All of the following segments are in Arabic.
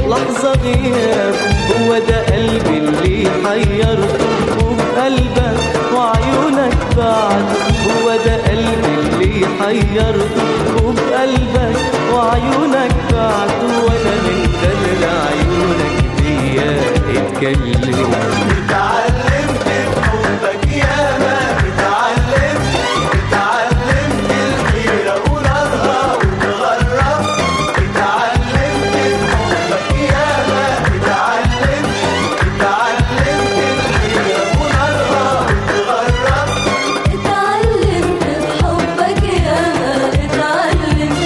لحظة غياب. هو ده قلبي اللي حيرته وبقلبك وعيونك بعد. هو ده قلبي اللي حيرته وبقلبك وعيونك بعد. وانا من بدر عيونك دي اتكلم. اتعلمت بحبك ياما، اتعلمت الحيرة ونارها وتغرب. اتعلمت بحبك ياما، اتعلمت الحيرة ونارها وتغرب. اتعلمت بحبك ياما، اتعلمت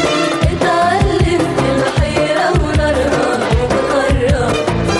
الحيرة ونارها وتغرب.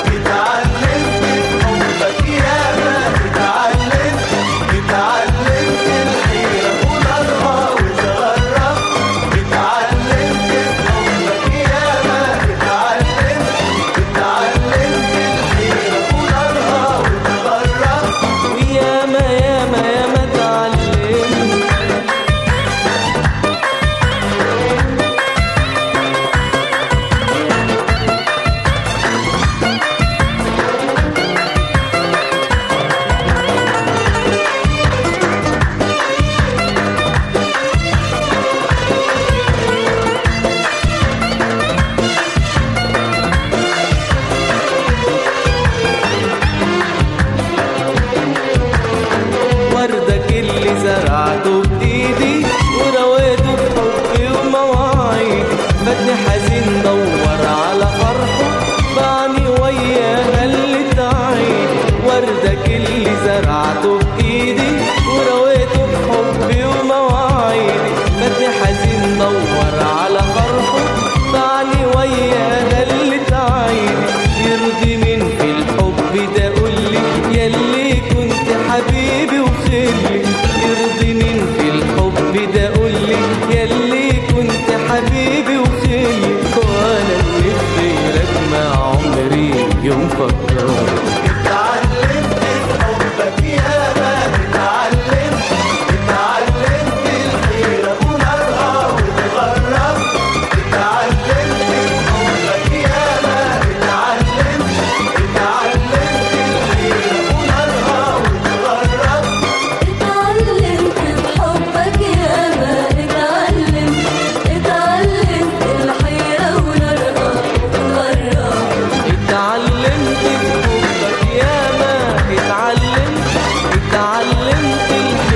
زرعته بإيدي ورويته بحبي ومواعيد. فاتني حزين دور على فرحه بعني وياها اللي تعيد. وردك اللي زرعته بإيدي ورويته بحبي ومواعيد. فاتني حزين دور على فرحه بعني وياها اللي تعيد. يرضي مين في الحب ده قولي ياللي كنت حبيبي وخلي. يرضي مين في الحب ده قولي ياللي كنت حبيبي وخلي. وانا اللي في غيرك مع عمري يوم فكرت. اتعلمت بحبك ياما، اتعلمت الحيرة ونارها وتغرب. اتعلمت بحبك ياما، اتعلمت الحيرة ونارها وتغرب. اتعلمت بحبك ياما، اتعلمت الحيرة ونارها وتغرب. اتعلمت بحبك ياما، اتعلمت